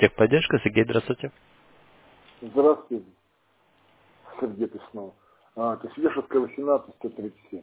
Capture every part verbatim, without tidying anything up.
Техподдержка, Сергей, здравствуйте. Здравствуйте, Сергей, ты снова. А, это Свешевская, восемнадцать, сто тридцать семь.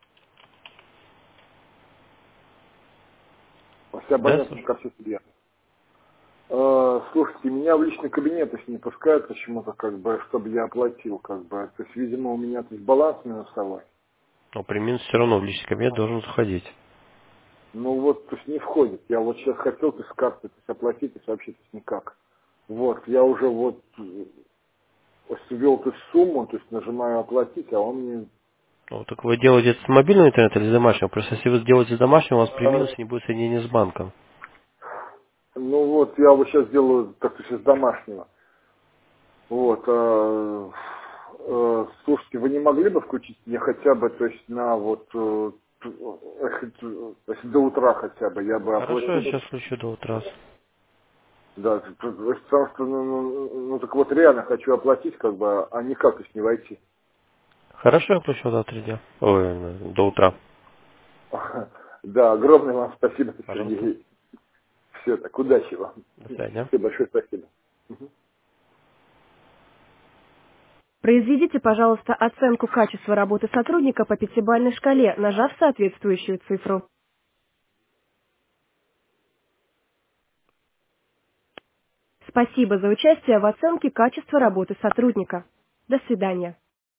Вся Да, абонентская слушай. карта себе. А, слушайте, меня в личный кабинет, то есть не пускают почему-то, как бы, чтобы я оплатил, как бы. То есть, видимо, у меня то есть баланс минусовой. Но при минус все равно в личный кабинет должен заходить. Ну вот, то есть не входит. Я вот сейчас хотел, то есть с карты, то есть оплатить, то есть вообще то есть никак. Вот, я уже вот э, ввел то есть сумму, то есть нажимаю оплатить, а он мне... Ну, так вы делаете это с мобильного интернета или с домашнего? Просто если вы сделаете с домашнего, у вас при А, минусе не будет соединения с банком. ну вот, я вот сейчас делаю, так то есть с домашнего. Вот, э, э, слушайте, вы не могли бы включить мне хотя бы, то есть на вот, э, т- э, то есть до утра хотя бы, я бы Хорошо, я оплатил. сейчас включу до утра. Да, т- т- то есть потому что, ну, ну, ну, так вот реально хочу оплатить, как бы, а никак то есть не войти. Хорошо, я включу завтра дня. Ой, э, до утра. Да, огромное вам спасибо, Пожалуйста. Сергей. Все, так, удачи вам. До свидания. Все, большое спасибо. Произведите, пожалуйста, оценку качества работы сотрудника по пятибалльной шкале, нажав соответствующую цифру. Спасибо за участие в оценке качества работы сотрудника. До свидания.